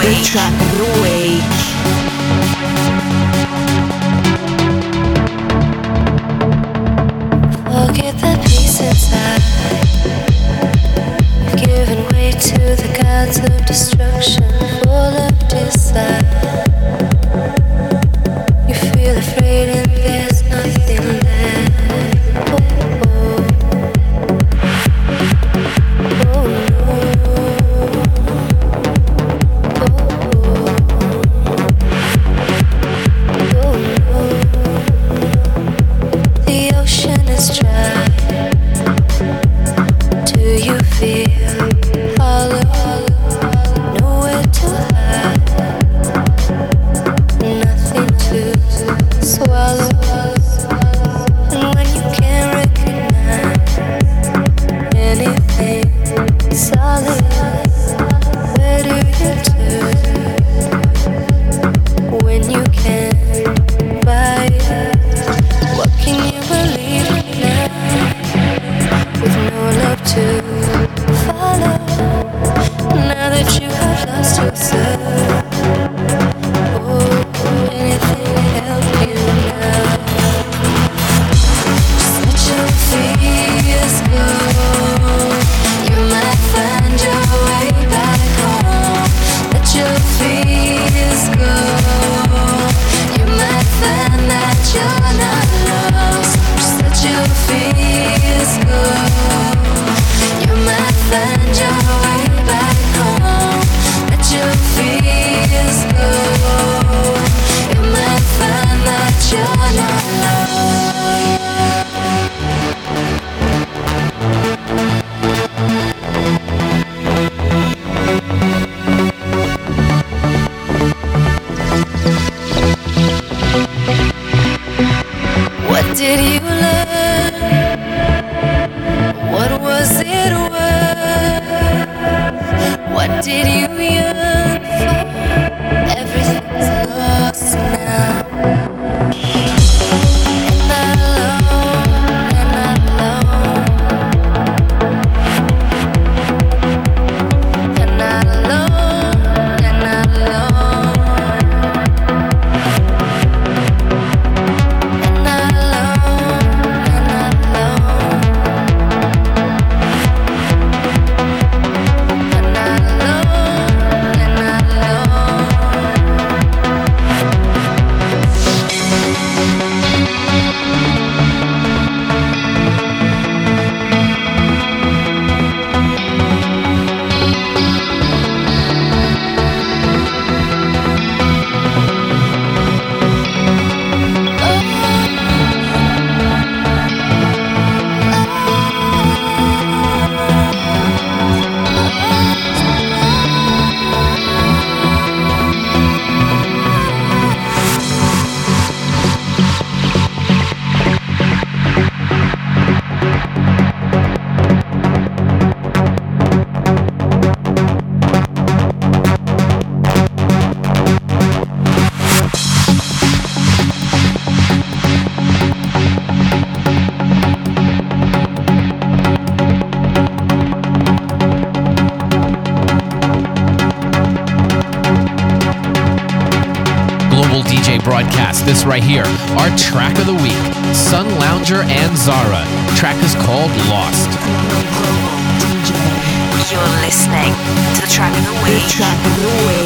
week. Track of the week. Forget the peace inside. You've given way to the gods of destruction, full of desire. You feel afraid and there's nothing there. Oh, oh. Oh, no. Oh, no. The ocean is dry. Do you feel hollow? Nowhere to hide, nothing to swallow. And when you can't recognize anything solid, where do you turn? When you can't buy it, what can you believe in now? With no love to follow, now that you have lost yourself. Oh, anything to help you now. Just let your fears go. You might find your way back home. Let your fears go. You might find that you're not lost. Just let your fears go. You might find your way back home. Let your fears go. You might find that you're not lost. What did you learn? What was it worth? What did you yearn for? Everything's lost now. And not alone, and not alone. And not alone, and not alone. And not alone, and not alone. And not alone, and not alone. Global DJ broadcast, this right here, our track of the week, Sun Lounger and Zara. Track is called Lost. You're listening to the track of the week. Track of the week.